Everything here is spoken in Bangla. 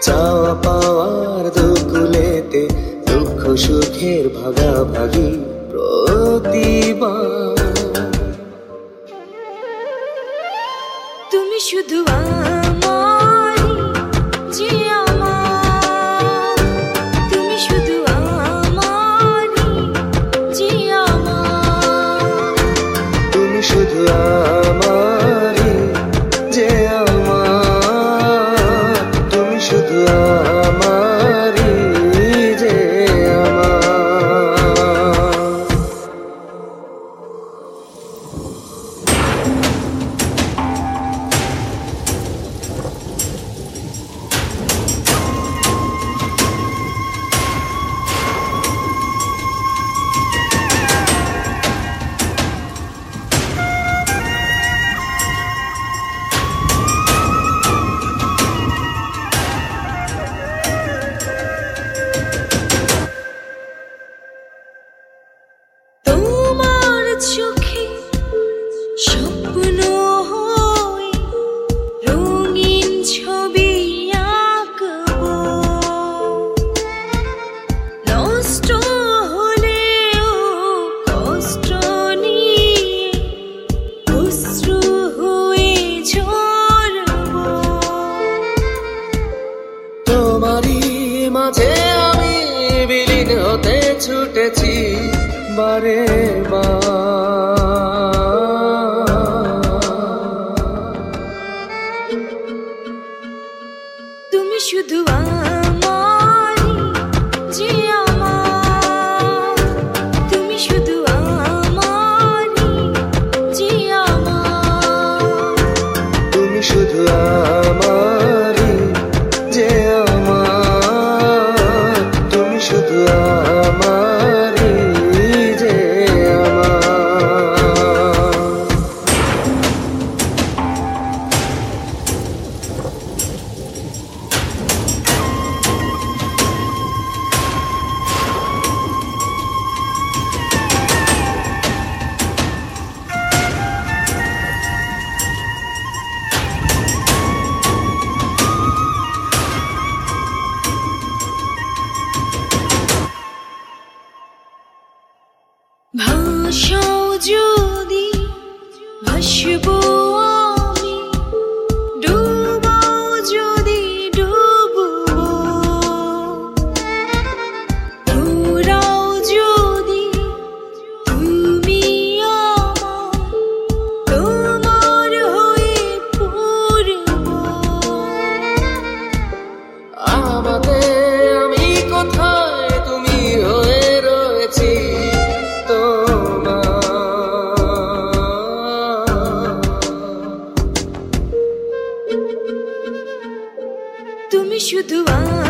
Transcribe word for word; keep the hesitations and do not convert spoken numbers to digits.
চাওয়া পাওয়ার দুকুলেতে দুঃখ সুখের ভাগাভাগি প্রতিবার। তুমি শুধু আমারই যে আমার, তুমি শুধু আমারই যে আমার, তুমি শুধু আমারই যে আমার, তুমি শুধু আমারই যে আমার। তোমার চোখে স্বপ্ন হয়ে রঙিন ছবি আঁকবো, নষ্ট হলেও কষ্ট নিয়ে অশ্রু হয়ে ঝরবো। তোমারই মাঝে আমি বিলীন হতে ছুটেছি বারে বার। তুমি শুধু আমারই যে আমার, তুমি শুধু আমারই যে আমার, তুমি শুধু আমারই যে আমার, তুমি শুধু আমারই যে আমার। ভাষাও যদি ভাসবো আমি, ডুবাও যদি ডুববো, তোরাও যদি তুমি আমার, তোমার হয়ে পড়বো। আমাদের আমি কোথায় তুমি হয়ে রয়েছি তোমার। তুমি শুধু